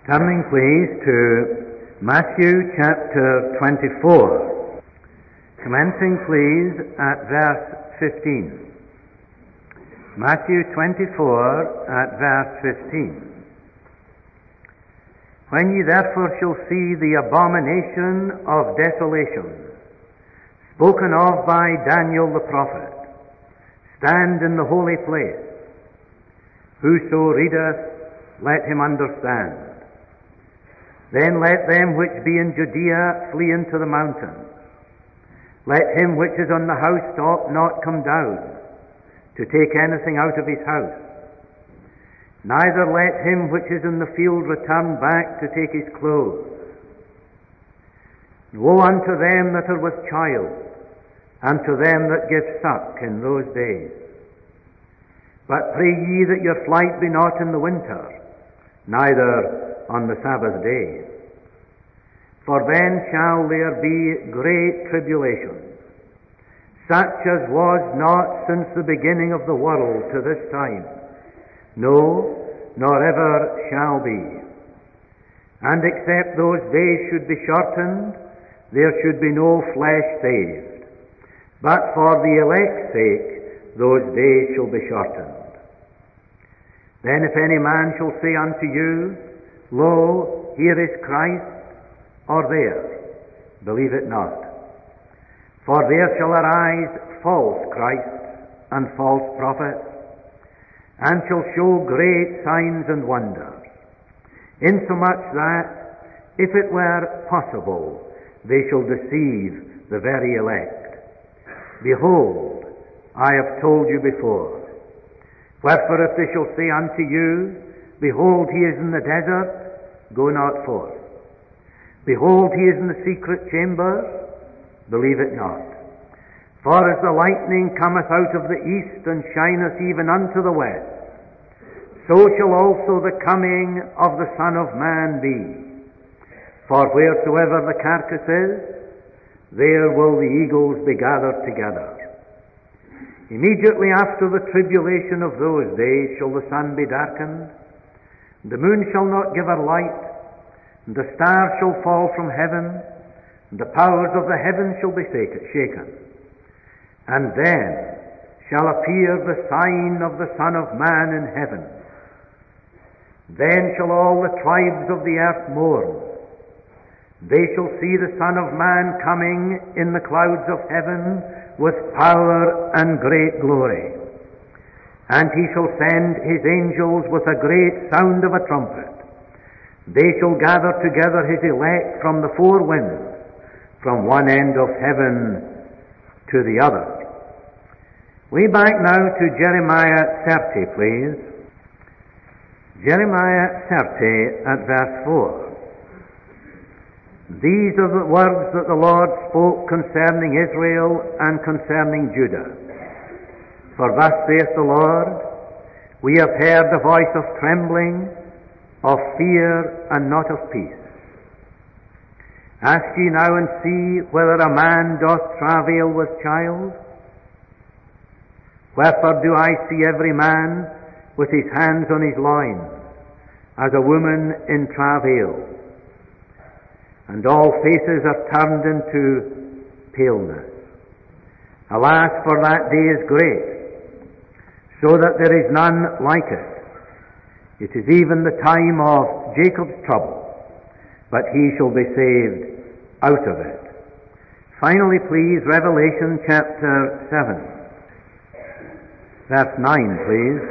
Turning please to Matthew chapter 24. Commencing please at verse 15. Matthew 24 at verse 15. When ye therefore shall see the abomination of desolation, spoken of by Daniel the prophet, stand in the holy place. Whoso readeth, let him understand. Then let them which be in Judea flee into the mountains. Let him which is on the housetop not come down to take anything out of his house. Neither let him which is in the field return back to take his clothes. Woe unto them that are with child, and to them that give suck in those days. But pray ye that your flight be not in the winter, neither on the Sabbath day. For then shall there be great tribulation, such as was not since the beginning of the world to this time, no, nor ever shall be. And except those days should be shortened, there should be no flesh saved. But for the elect's sake, those days shall be shortened. Then if any man shall say unto you, Lo, here is Christ, or there, believe it not. For there shall arise false Christs and false prophets, and shall show great signs and wonders, insomuch that, if it were possible, they shall deceive the very elect. Behold, I have told you before. Wherefore if they shall say unto you, Behold, he is in the desert, go not forth. Behold, he is in the secret chambers, believe it not. For as the lightning cometh out of the east and shineth even unto the west, so shall also the coming of the Son of Man be. For wheresoever the carcass is, there will the eagles be gathered together. Immediately after the tribulation of those days shall the sun be darkened, the moon shall not give her light, and the stars shall fall from heaven, and the powers of the heavens shall be shaken. And then shall appear the sign of the Son of Man in heaven. Then shall all the tribes of the earth mourn. They shall see the Son of Man coming in the clouds of heaven with power and great glory. And he shall send his angels with a great sound of a trumpet. They shall gather together his elect from the four winds, from one end of heaven to the other. Way back now to Jeremiah 30, please. Jeremiah 30 at verse 4. These are the words that the Lord spoke concerning Israel and concerning Judah. For thus saith the Lord, We have heard the voice of trembling, of fear, and not of peace. Ask ye now and see whether a man doth travail with child? Wherefore do I see every man with his hands on his loins, as a woman in travail? And all faces are turned into paleness. Alas, for that day is great, so that there is none like it. It is even the time of Jacob's trouble, but he shall be saved out of it. Finally, please, Revelation chapter 7. Verse 9, please.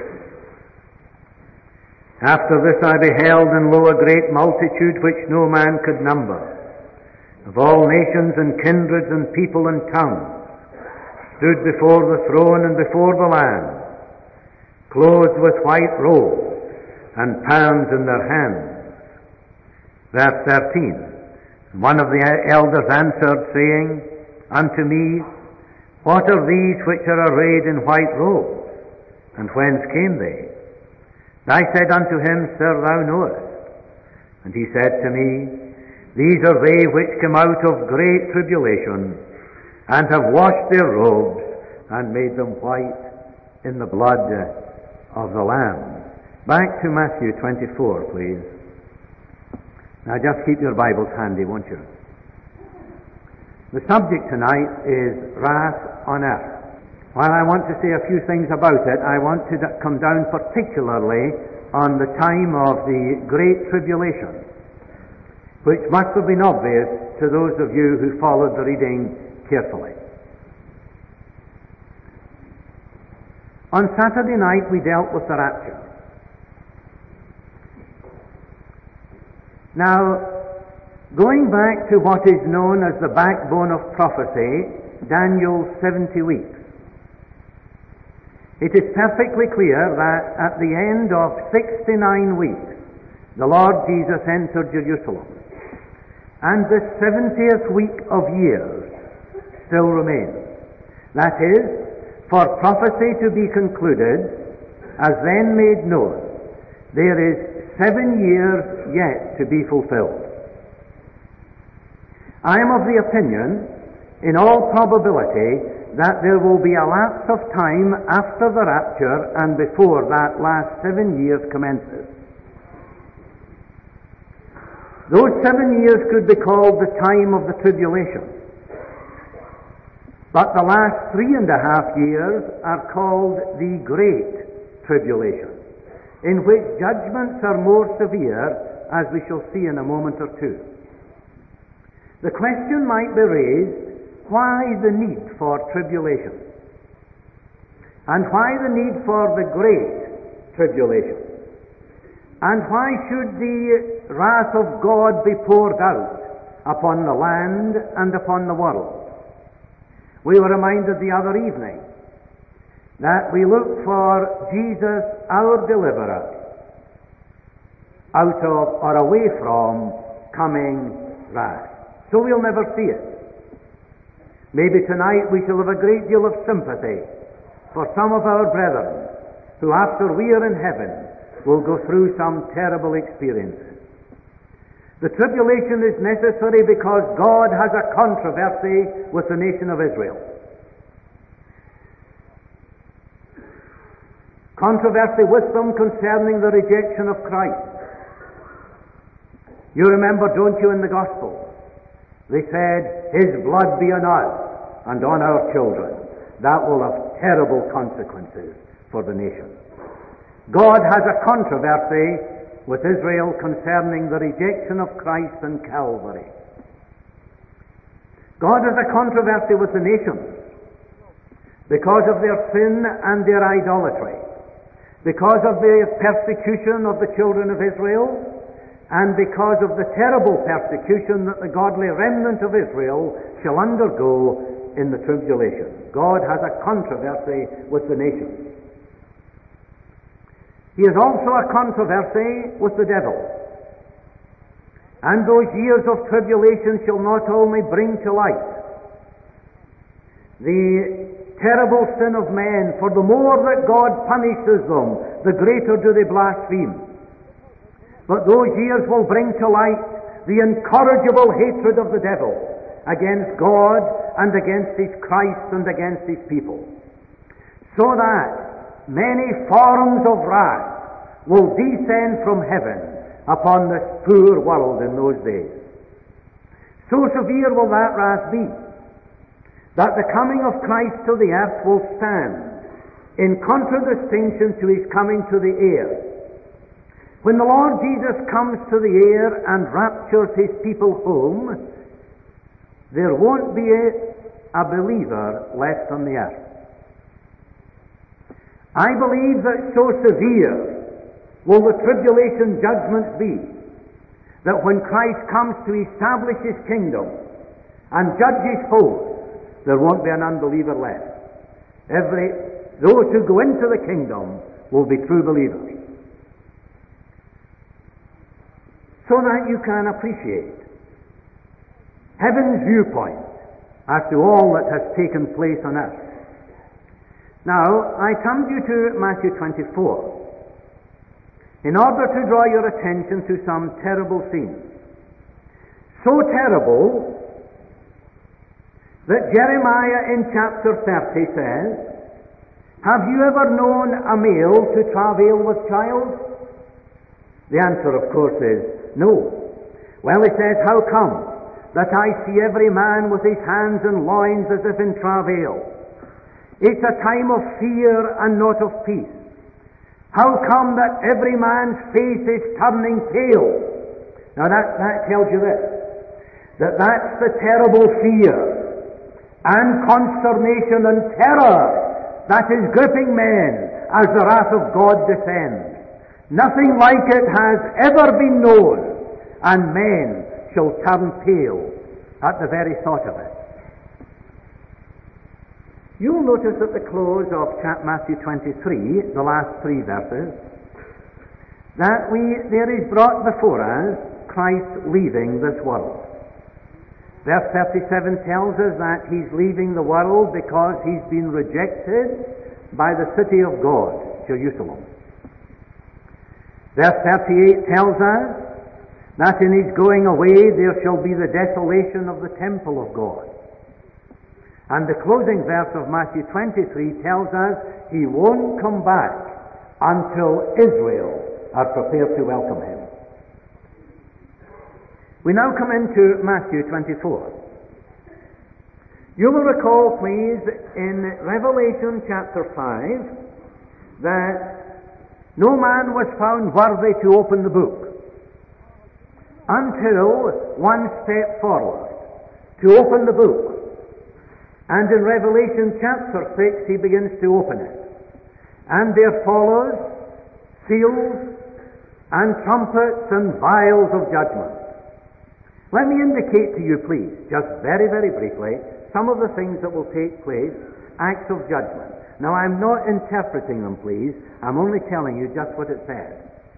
After this I beheld, and lo, a great multitude which no man could number, of all nations and kindreds and people and tongues, stood before the throne and before the Lamb, clothed with white robes, and palms in their hands. Verse 13. One of the elders answered, saying unto me, What are these which are arrayed in white robes, and whence came they? And I said unto him, Sir, thou knowest. And he said to me, These are they which come out of great tribulation, and have washed their robes, and made them white in the blood of the Lamb. Back to Matthew 24, please. Now just keep your Bibles handy, won't you? The subject tonight is wrath on earth. While I want to say a few things about it, I want to come down particularly on the time of the Great Tribulation, which must have been obvious to those of you who followed the reading carefully. On Saturday night we dealt with the rapture. Now, going back to what is known as the backbone of prophecy, Daniel's 70 weeks, it is perfectly clear that at the end of 69 weeks, the Lord Jesus entered Jerusalem, and the 70th week of years still remains. That is, for prophecy to be concluded, as then made known, there is 7 years yet to be fulfilled. I am of the opinion, in all probability, that there will be a lapse of time after the rapture and before that last 7 years commences. Those 7 years could be called the time of the tribulation, but the last 3.5 years are called the Great Tribulation, in which judgments are more severe, as we shall see in a moment or two. The question might be raised, why the need for tribulation? And why the need for the Great Tribulation? And why should the wrath of God be poured out upon the land and upon the world? We were reminded the other evening that we look for Jesus, our deliverer, out of or away from coming wrath. So we'll never see it. Maybe tonight we shall have a great deal of sympathy for some of our brethren who, after we are in heaven, will go through some terrible experiences. The tribulation is necessary because God has a controversy with the nation of Israel. Controversy with them concerning the rejection of Christ. You remember, don't you, in the Gospel? They said, His blood be on us and on our children. That will have terrible consequences for the nation. God has a controversy with Israel concerning the rejection of Christ and Calvary. God has a controversy with the nations because of their sin and their idolatry, because of the persecution of the children of Israel, and because of the terrible persecution that the godly remnant of Israel shall undergo in the tribulation. God has a controversy with the nations. He has also a controversy with the devil. And those years of tribulation shall not only bring to light the terrible sin of men, for the more that God punishes them, the greater do they blaspheme. But those years will bring to light the incorrigible hatred of the devil against God and against His Christ and against His people, so that many forms of wrath will descend from heaven upon this poor world in those days. So severe will that wrath be, that the coming of Christ to the earth will stand in contradistinction to His coming to the air. When the Lord Jesus comes to the air and raptures His people home, there won't be a believer left on the earth. I believe that so severe will the tribulation judgments be, that when Christ comes to establish His kingdom and judge His hosts, there won't be an unbeliever left. Those who go into the kingdom will be true believers. So that you can appreciate heaven's viewpoint as to all that has taken place on earth. Now, I turned you to Matthew 24 in order to draw your attention to some terrible scenes. So terrible that Jeremiah in chapter 30 says, "Have you ever known a male to travail with child?" The answer, of course, is no. Well, he says, how come that I see every man with his hands and loins as if in travail? It's a time of fear and not of peace. How come that every man's face is turning pale? Now that tells you this, that's the terrible fear and consternation and terror that is gripping men as the wrath of God descends. Nothing like it has ever been known, and men shall turn pale at the very thought of it. You'll notice at the close of Matthew 23, the last 3 verses, that there is brought before us Christ leaving this world. Verse 37 tells us that he's leaving the world because he's been rejected by the city of God, Jerusalem. Verse 38 tells us that in his going away there shall be the desolation of the temple of God. And the closing verse of Matthew 23 tells us he won't come back until Israel are prepared to welcome him. We now come into Matthew 24. You will recall, please, in Revelation chapter 5, that no man was found worthy to open the book until one stepped forward to open the book. And in Revelation chapter 6, he begins to open it. And there follows seals and trumpets and vials of judgment. Let me indicate to you, please, just very, very briefly, some of the things that will take place, acts of judgment. Now, I'm not interpreting them, please. I'm only telling you just what it says.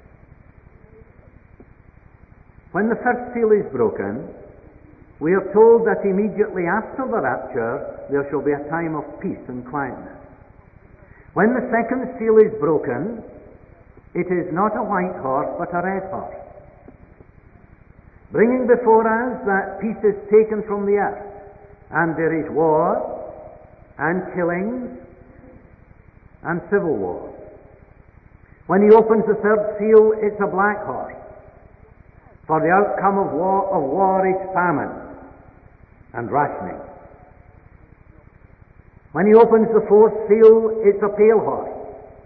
When the first seal is broken, we are told that immediately after the rapture, there shall be a time of peace and quietness. When the second seal is broken, it is not a white horse, but a red horse, bringing before us that peace is taken from the earth, and there is war, and killings, and civil war. When he opens the third seal, it's a black horse, for the outcome of war is famine and rationing. When he opens the fourth seal, it's a pale horse.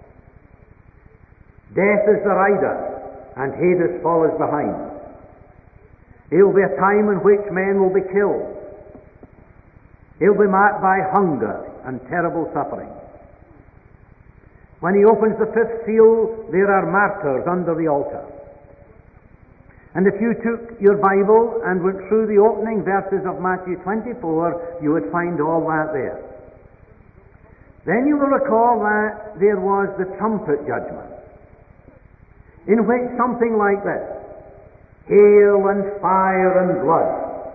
Death is the rider, and Hades follows behind. It will be a time in which men will be killed. It will be marked by hunger and terrible suffering. When he opens the fifth seal, there are martyrs under the altar. And if you took your Bible and went through the opening verses of Matthew 24, you would find all that there. Then you will recall that there was the trumpet judgment, in which something like this: hail and fire and blood,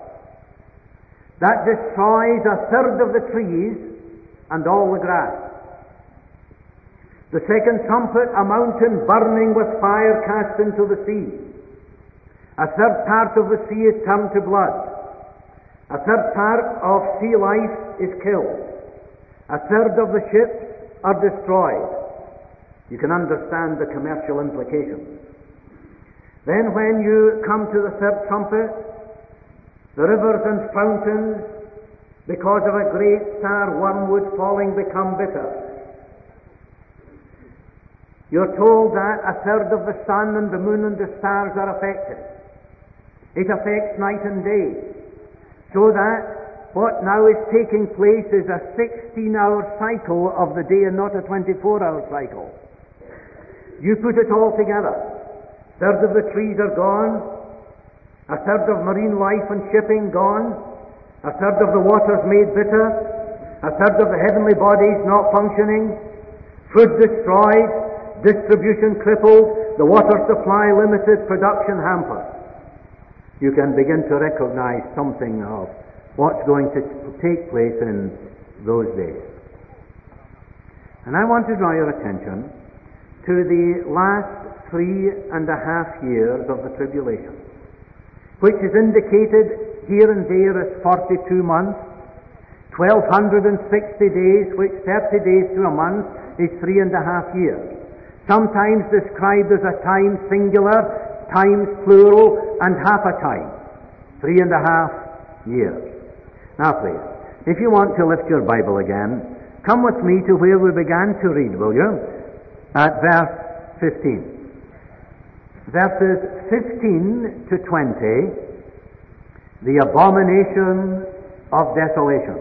that destroys a third of the trees and all the grass. The second trumpet, a mountain burning with fire cast into the sea. A third part of the sea is turned to blood. A third part of sea life is killed. A third of the ships are destroyed. You can understand the commercial implications. Then when you come to the third trumpet, the rivers and fountains, because of a great star wormwood falling, become bitter. You're told that a third of the sun and the moon and the stars are affected. It affects night and day, so that what now is taking place is a 16-hour cycle of the day and not a 24-hour cycle. You put it all together. A third of the trees are gone, a third of marine life and shipping gone, a third of the waters made bitter, a third of the heavenly bodies not functioning, food destroyed, distribution crippled, the water supply limited, production hampered. You can begin to recognize something of what's going to take place in those days. And I want to draw your attention to the last 3.5 years of the tribulation, which is indicated here and there as 42 months, 1260 days, which 30 days to a month is 3.5 years. Sometimes described as a time singular, times plural and half a time. 3.5 years. Now please, if you want to lift your Bible again, come with me to where we began to read, will you? At verse 15. Verses 15 to 20, the abomination of desolation.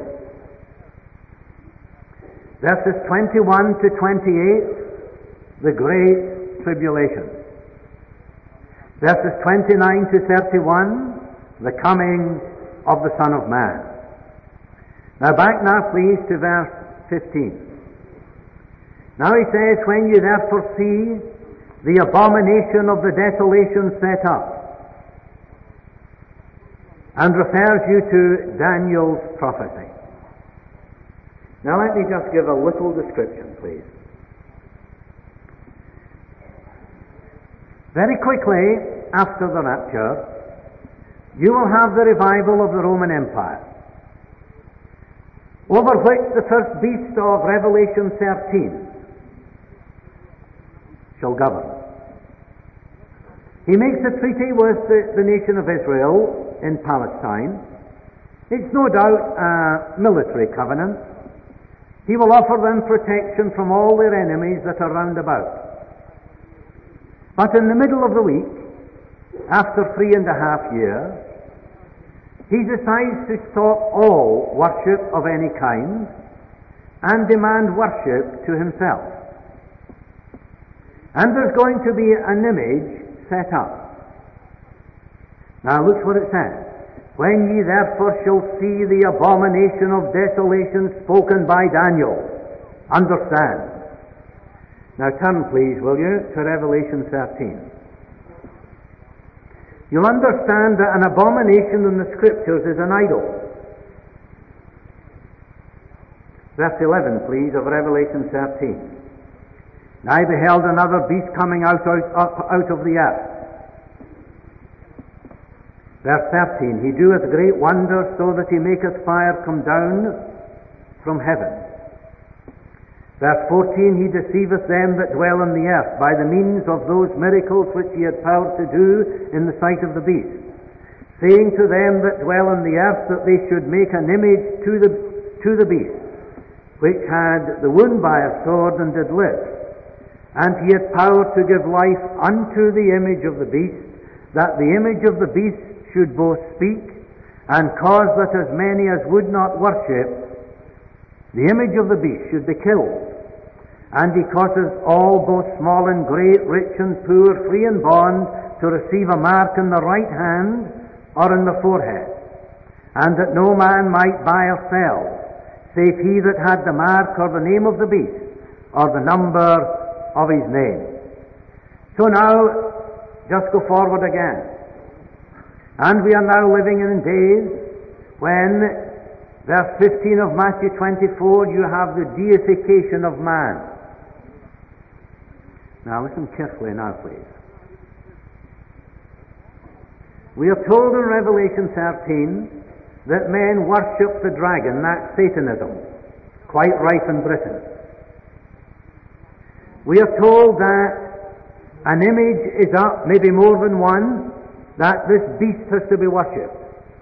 Verses 21 to 28, the great tribulation. Verses 29 to 31, the coming of the Son of Man. Now back now please to verse 15. Now he says, when you therefore see the abomination of the desolation set up, and refers you to Daniel's prophecy. Now let me just give a little description, please. Very quickly after the rapture, you will have the revival of the Roman Empire, over which the first beast of Revelation 13 shall govern. He makes a treaty with the nation of Israel in Palestine. It's no doubt a military covenant. He will offer them protection from all their enemies that are round about. But in the middle of the week, after 3.5 years, he decides to stop all worship of any kind and demand worship to himself. And there's going to be an image set up. Now look what it says. When ye therefore shall see the abomination of desolation spoken by Daniel. Understand. Now turn please, will you, to Revelation 13. You'll understand that an abomination in the Scriptures is an idol. Verse 11, please, of Revelation 13. And I beheld another beast coming out of the earth. Verse 13, he doeth great wonders, so that he maketh fire come down from heaven. Verse 14, he deceiveth them that dwell on the earth by the means of those miracles which he had power to do in the sight of the beast, saying to them that dwell on the earth that they should make an image to the beast, which had the wound by a sword and did live. And he had power to give life unto the image of the beast, that the image of the beast should both speak, and cause that as many as would not worship the image of the beast should be killed. And he causes all, both small and great, rich and poor, free and bond, to receive a mark in the right hand or in the forehead, and that no man might buy or sell, save he that had the mark or the name of the beast, or the number of his name. So now, just go forward again. And we are now living in days when, verse 15 of Matthew 24, you have the deification of man. Now listen carefully now, please. We are told in Revelation 13 that men worship the dragon, that's Satanism, quite rife in Britain. We are told that an image is up, maybe more than one, that this beast has to be worshipped.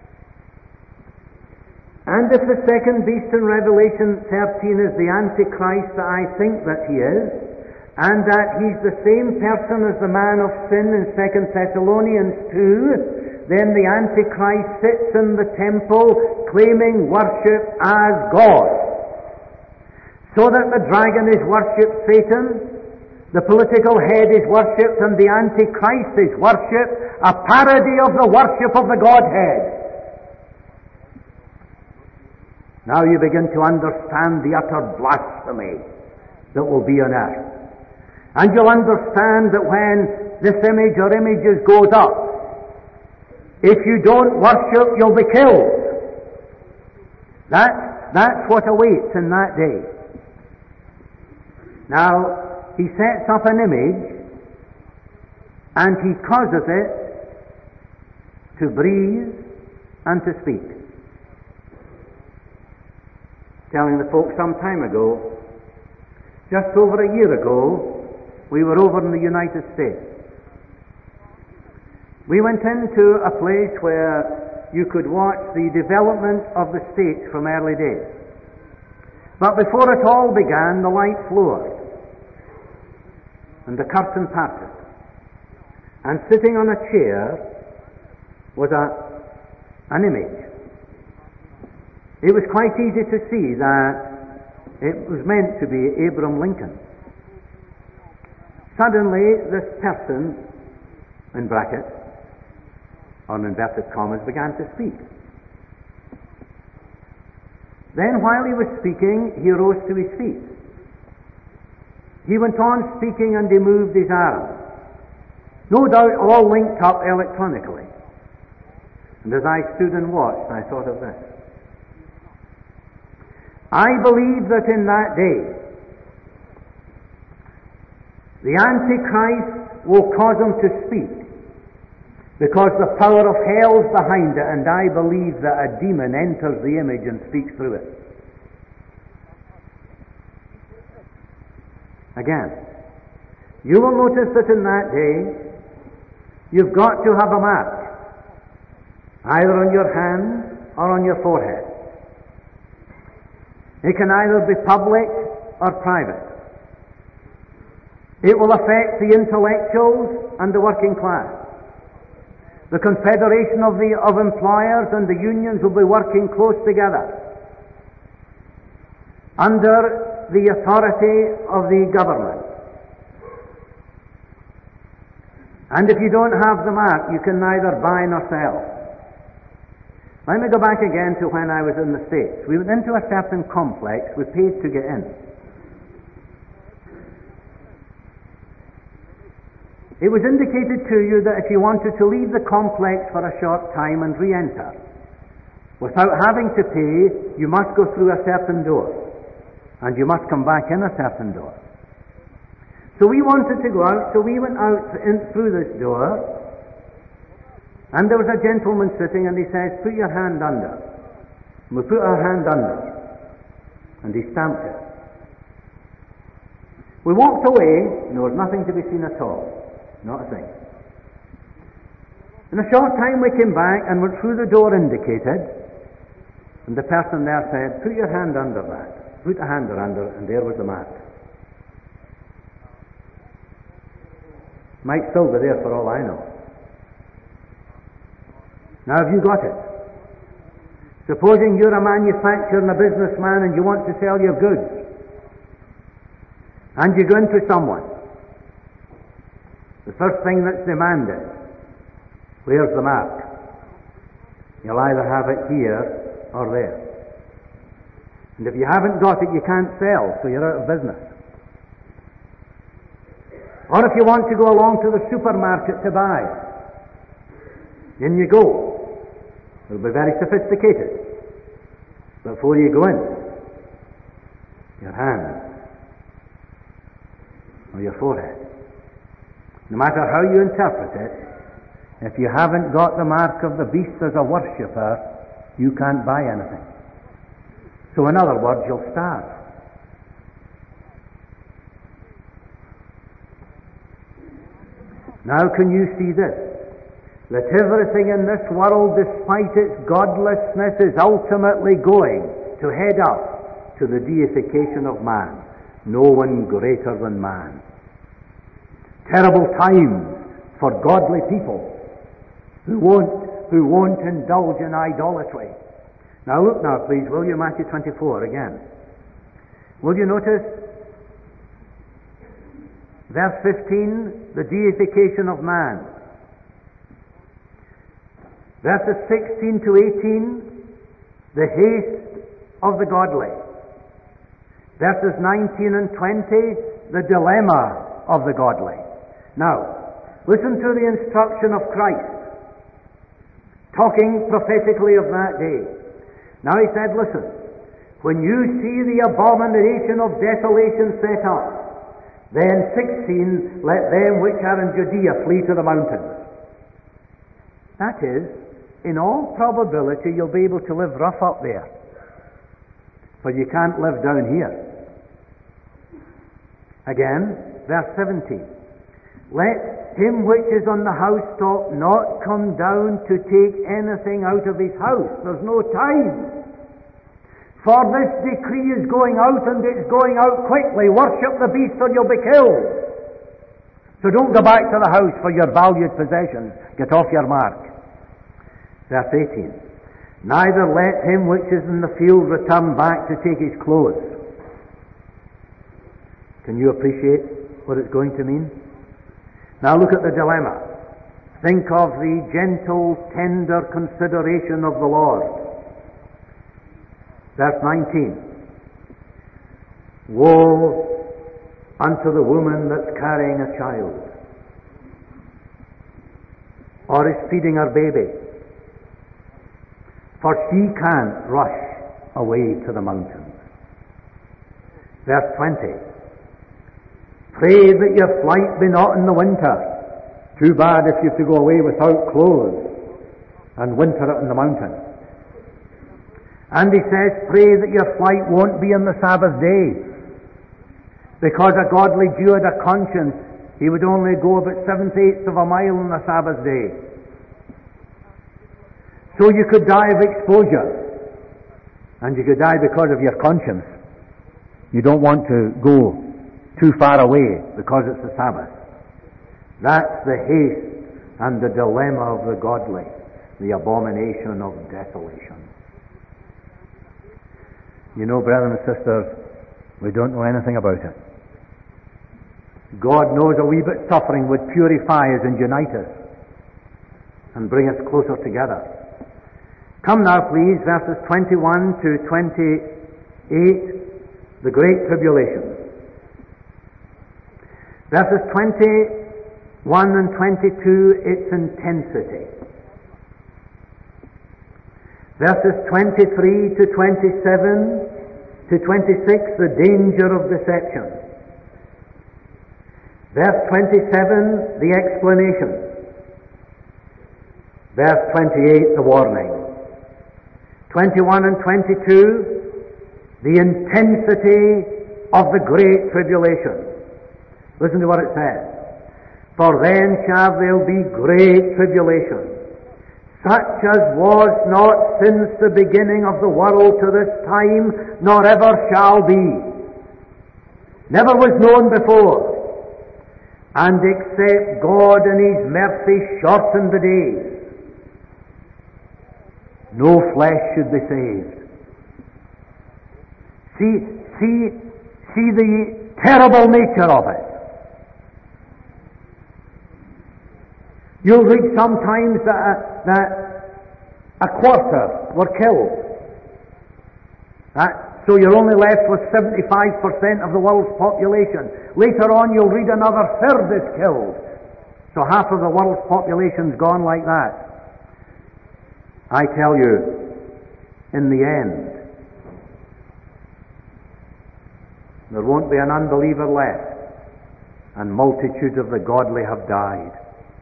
And if the second beast in Revelation 13 is the Antichrist, that I think that he is, and that he's the same person as the man of sin in 2 Thessalonians 2, then the Antichrist sits in the temple claiming worship as God. So that the dragon is worshipped Satan, the political head is worshipped, and the Antichrist is worshipped, a parody of the worship of the Godhead. Now you begin to understand the utter blasphemy that will be on earth. And you'll understand that when this image or images goes up, if you don't worship, you'll be killed. That's what awaits in that day. Now, he sets up an image and he causes it to breathe and to speak. Telling the folks some time ago, just over a year ago, we were over in the United States. We went into a place where you could watch the development of the state from early days. But before it all began, the lights lowered and the curtain parted. And sitting on a chair was an image. It was quite easy to see that it was meant to be Abraham Lincoln. Suddenly, this person, in brackets, or in inverted commas, began to speak. Then, while he was speaking, he rose to his feet. He went on speaking and he moved his arms. No doubt all linked up electronically. And as I stood and watched, I thought of this. I believe that in that day, the Antichrist will cause him to speak, because the power of hell's behind it, and I believe that a demon enters the image and speaks through it. Again, you will notice that in that day, you've got to have a mark, either on your hand or on your forehead. It can either be public or private. It will affect the intellectuals and the working class. The confederation of employers and the unions will be working close together under the authority of the government. And if you don't have the mark, you can neither buy nor sell. Let me go back again to when I was in the States. We went into a certain complex. We paid to get in. It was indicated to you that if you wanted to leave the complex for a short time and re-enter, without having to pay, you must go through a certain door. And you must come back in a certain door. So we wanted to go out, so we went out through this door, and there was a gentleman sitting, and he says, "Put your hand under." And we put our hand under, and he stamped it. We walked away, and there was nothing to be seen at all. Not a thing. In a short time we came back and went through the door indicated, and the person there said, "Put your hand under that." Put a hand under, and there was the mark. Might still be there for all I know. Now have you got it? Supposing you're a manufacturer and a businessman and you want to sell your goods, and you go into someone, the first thing that's demanded, where's the mark? You'll either have it here or there. And if you haven't got it, you can't sell, so you're out of business. Or if you want to go along to the supermarket to buy, in you go. It'll be very sophisticated. Before you go in, your hand or your forehead, no matter how you interpret it, if you haven't got the mark of the beast as a worshipper, you can't buy anything. So in other words, you'll starve. Now can you see this? That everything in this world, despite its godlessness, is ultimately going to head up to the deification of man. No one greater than man. Terrible times for godly people who won't indulge in idolatry. Now look now, please, will you, Matthew 24 again. Will you notice verse 15, the deification of man. Verses 16 to 18, the haste of the godly. Verses 19 and 20, the dilemma of the godly. Now, listen to the instruction of Christ, talking prophetically of that day. Now he said, listen, when you see the abomination of desolation set up, then 16, let them which are in Judea flee to the mountains. That is, in all probability, you'll be able to live rough up there, but you can't live down here. Again, verse 17. Let him which is on the housetop not come down to take anything out of his house. There's no tithe. For this decree is going out, and it's going out quickly. Worship the beast or you'll be killed. So don't go back to the house for your valued possessions. Get off your mark. Verse 18. Neither let him which is in the field return back to take his clothes. Can you appreciate what it's going to mean? Now look at the dilemma. Think of the gentle, tender consideration of the Lord. Verse 19. Woe unto the woman that's carrying a child, or is feeding her baby, for she can't rush away to the mountains. Verse 20. Pray that your flight be not in the winter. Too bad if you have to go away without clothes and winter it in the mountain. And he says, pray that your flight won't be on the Sabbath day. Because a godly Jew had a conscience, he would only go about 7/8 of a mile on the Sabbath day. So you could die of exposure. And you could die because of your conscience. You don't want to go too far away because it's the Sabbath. That's the haste and the dilemma of the godly, the abomination of desolation. You know, brethren and sisters, we don't know anything about it. God knows a wee bit suffering would purify us and unite us and bring us closer together. Come now, please, verses 21 to 28, the Great Tribulation. Verses 21 and 22, its intensity. Verses 23 to 27 to 26, the danger of deception. Verse 27, the explanation. Verse 28, the warning. 21 and 22, the intensity of the Great Tribulation. Listen to what it says. For then shall there be great tribulation, such as was not since the beginning of the world to this time, nor ever shall be. Never was known before. And except God in His mercy shorten the days, no flesh should be saved. See the terrible nature of it. You'll read sometimes that a quarter were killed. So you're only left with 75% of the world's population. Later on you'll read another third is killed. So half of the world's population's gone like that. I tell you, in the end, there won't be an unbeliever left, and multitudes of the godly have died.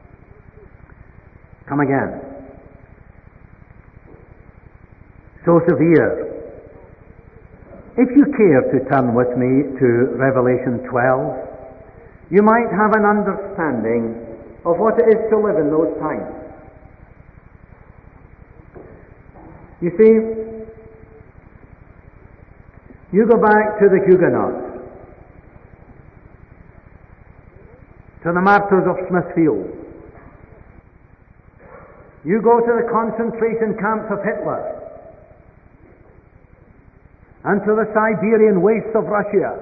Come again. So severe. If you care to turn with me to Revelation 12, you might have an understanding of what it is to live in those times. You see, you go back to the Huguenots, to the martyrs of Smithfield. You go to the concentration camps of Hitler, and to the Siberian wastes of Russia.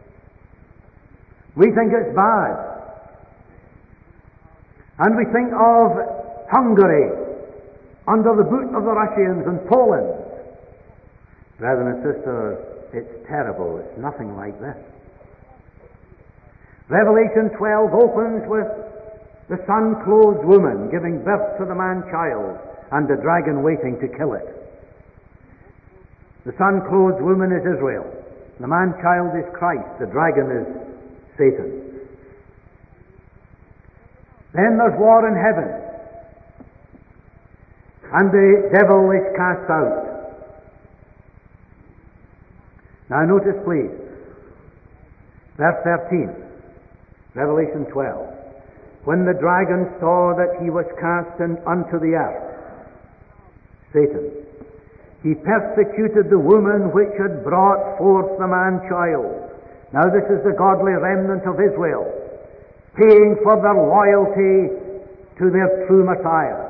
We think it's bad. And we think of Hungary under the boot of the Russians and Poland. Brethren and sisters, it's terrible. It's nothing like this. Revelation 12 opens with the sun-clothed woman giving birth to the man-child and the dragon waiting to kill it. The sun-clothed woman is Israel. The man-child is Christ. The dragon is Satan. Then there's war in heaven. And the devil is cast out. Now notice please, verse 13, Revelation 12. when the dragon saw that he was cast unto the earth, Satan, he persecuted the woman which had brought forth the man-child. Now this is the godly remnant of Israel, paying for their loyalty to their true Messiah.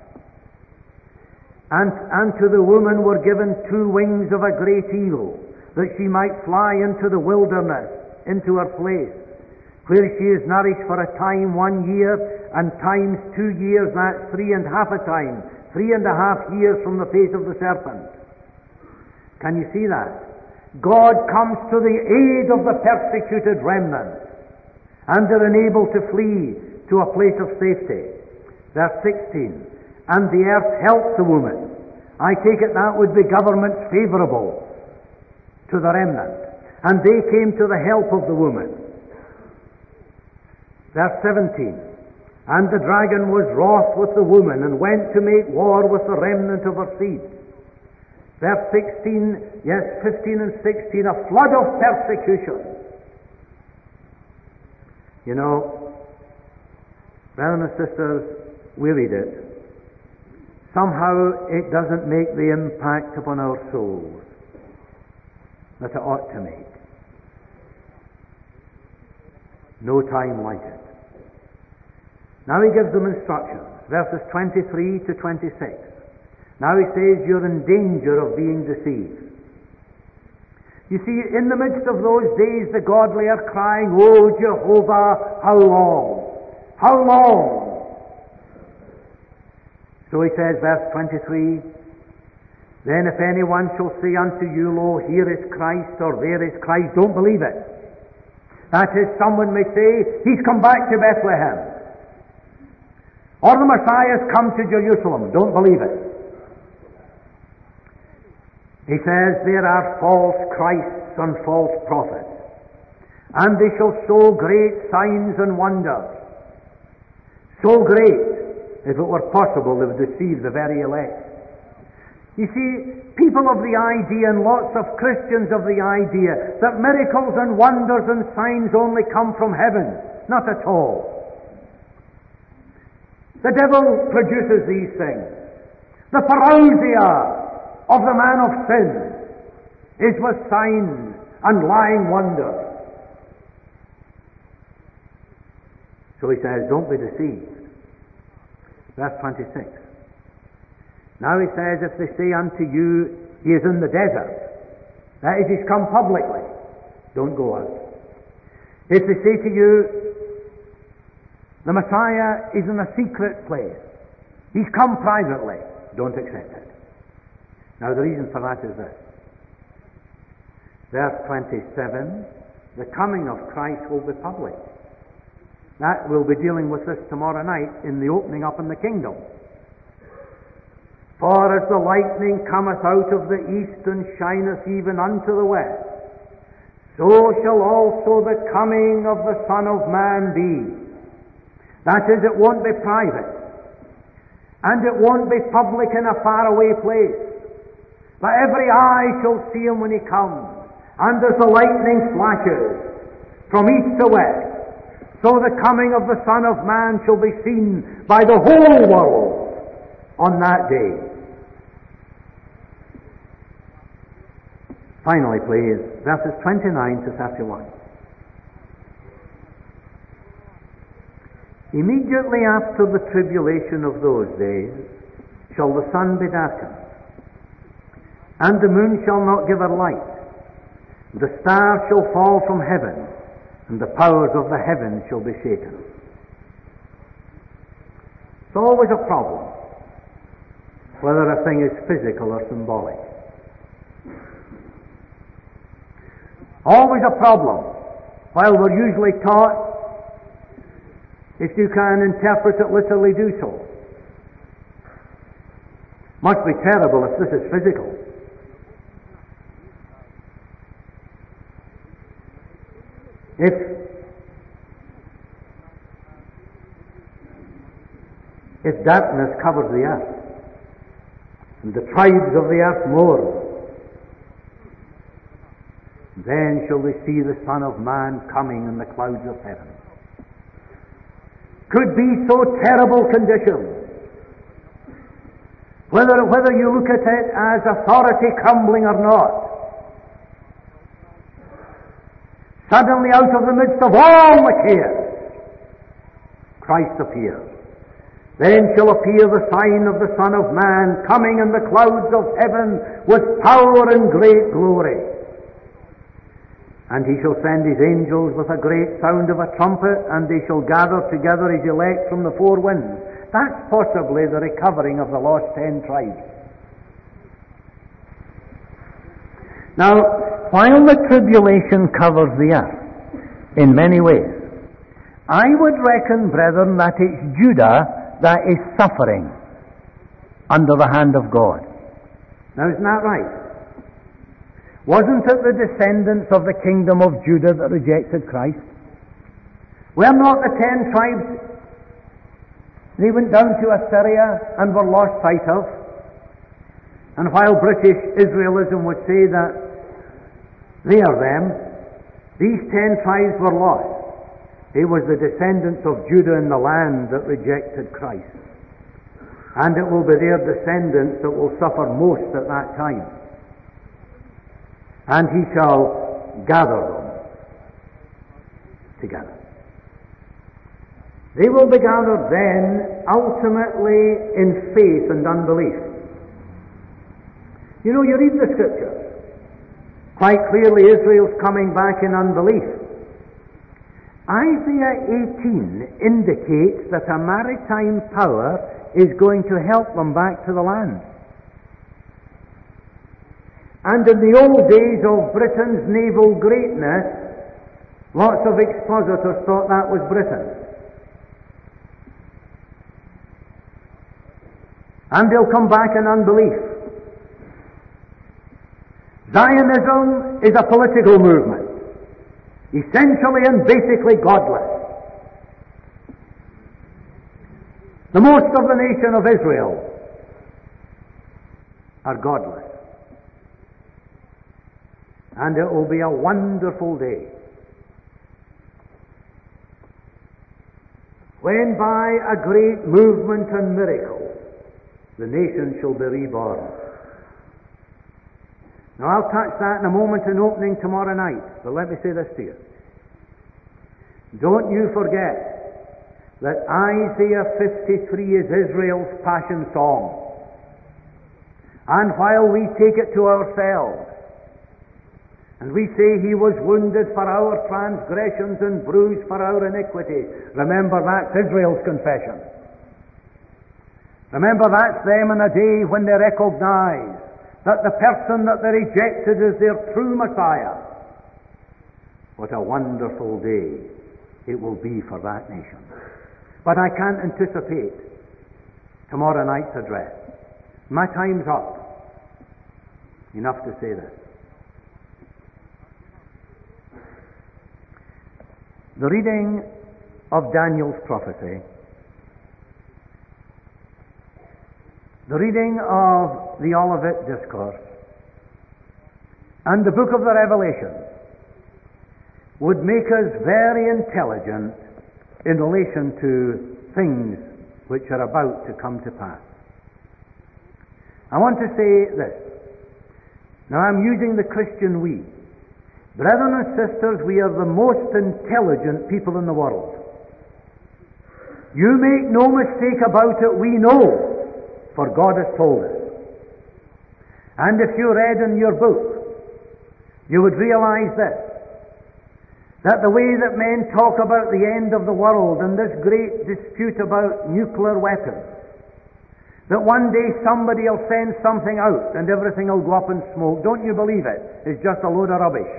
And to the woman were given 2 wings of a great eagle, that she might fly into the wilderness, into her place, where she is nourished for a time 1 year, and times 2 years, that's 3.5 a time, 3.5 years from the face of the serpent. Can you see that? God comes to the aid of the persecuted remnant, and they're enabled to flee to a place of safety. Verse 16, and the earth helped the woman. I take it that would be governments favourable to the remnant, and they came to the help of the woman. Verse 17, and the dragon was wroth with the woman, and went to make war with the remnant of her seed. Verse 16, yes, 15 and 16, a flood of persecution. You know, brothers and sisters, we read it. Somehow it doesn't make the impact upon our souls that it ought to make. No time like it. Now he gives them instructions, verses 23 to 26. Now he says you're in danger of being deceived. You see, in the midst of those days the godly are crying, "Oh Jehovah, how long? How long?" So he says, verse 23, then if anyone shall say unto you, Lo, here is Christ, or there is Christ, don't believe it. That is, someone may say, he's come back to Bethlehem, or the Messiah has come to Jerusalem, don't believe it. He says, there are false Christs and false prophets, and they shall show great signs and wonders. So great, if it were possible, they would deceive the very elect. You see, people of the idea, and lots of Christians of the idea, that miracles and wonders and signs only come from heaven. Not at all. The devil produces these things. The parousia of the man of sin is with signs and lying wonders. So he says, don't be deceived. Verse 26. Now he says, if they say unto you, he is in the desert, that is, he's come publicly, don't go out. If they say to you, the Messiah is in a secret place, he's come privately, don't accept it. Now the reason for that is this. Verse 27, the coming of Christ will be public. That we'll be dealing with this tomorrow night in the opening up in the kingdom. For as the lightning cometh out of the east and shineth even unto the west, so shall also the coming of the Son of Man be. That is, it won't be private, and it won't be public in a faraway place, but every eye shall see him when he comes. And as the lightning flashes from east to west, so the coming of the Son of Man shall be seen by the whole world on that day. Finally, please, verses 29 to 31. Immediately after the tribulation of those days shall the sun be darkened, and the moon shall not give her light. The stars shall fall from heaven, and the powers of the heavens shall be shaken. It's always a problem whether a thing is physical or symbolic. Always a problem. While we're usually taught, if you can interpret it literally, do so. Must be terrible if this is physical. If darkness covers the earth, and the tribes of the earth mourn, then shall they see the Son of Man coming in the clouds of heaven. could be so terrible conditions. Whether you look at it as authority crumbling or not, suddenly out of the midst of all the chaos, Christ appears. Then shall appear the sign of the Son of Man, coming in the clouds of heaven with power and great glory. And he shall send his angels with a great sound of a trumpet, and they shall gather together his elect from the four winds. That's possibly the recovering of the lost 10 tribes. Now, while the tribulation covers the earth in many ways, I would reckon, brethren, that it's Judah that is suffering under the hand of God. Now, isn't that right? Wasn't it the descendants of the kingdom of Judah that rejected Christ? Were not the 10 tribes, they went down to Assyria and were lost sight of? And while British Israelism would say that they are them, these 10 tribes were lost. It was the descendants of Judah in the land that rejected Christ. And it will be their descendants that will suffer most at that time. And he shall gather them together. They will be gathered then ultimately in faith and unbelief. You know, you read the Scriptures. Quite clearly Israel's coming back in unbelief. Isaiah 18 indicates that a maritime power is going to help them back to the land. And in the old days of Britain's naval greatness, lots of expositors thought that was Britain. And they'll come back in unbelief. Zionism is a political movement, essentially and basically godless. The most of the nation of Israel are godless. And it will be a wonderful day when by a great movement and miracle the nation shall be reborn. Now I'll touch that in a moment in opening tomorrow night, but let me say this to you. Don't you forget that Isaiah 53 is Israel's passion song. And while we take it to ourselves, and we say he was wounded for our transgressions and bruised for our iniquity, remember that's Israel's confession. Remember that's them in a day when they recognize that the person that they rejected is their true Messiah. What a wonderful day it will be for that nation. But I can't anticipate tomorrow night's address. My time's up. Enough to say this. The reading of Daniel's prophecy, the reading of the Olivet Discourse, and the book of the Revelation would make us very intelligent in relation to things which are about to come to pass. I want to say this. Now I'm using the Christian we. Brethren and sisters, we are the most intelligent people in the world. You make no mistake about it, we know, for God has told us. And if you read in your book, you would realize this, that the way that men talk about the end of the world and this great dispute about nuclear weapons, that one day somebody will send something out and everything will go up in smoke, don't you believe it? It's just a load of rubbish.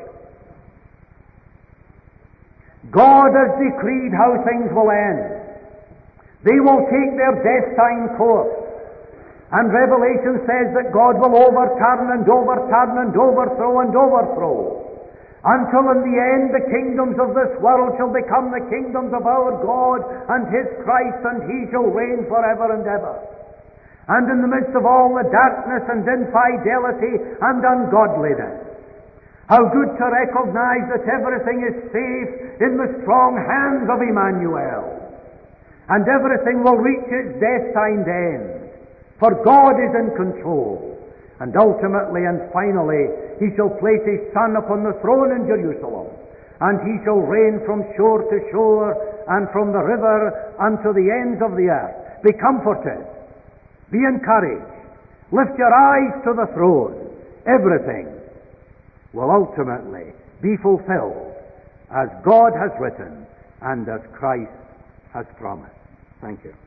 God has decreed how things will end. They will take their destined course. And Revelation says that God will overturn and overturn and overthrow and overthrow, until in the end the kingdoms of this world shall become the kingdoms of our God and His Christ, and He shall reign forever and ever. And in the midst of all the darkness and infidelity and ungodliness, how good to recognize that everything is safe in the strong hands of Emmanuel. and everything will reach its destined end. For God is in control. And ultimately and finally, He shall place His Son upon the throne in Jerusalem, and He shall reign from shore to shore, and from the river unto the ends of the earth. Be comforted. Be encouraged. Lift your eyes to the throne. Everything will ultimately be fulfilled as God has written and as Christ has promised. Thank you.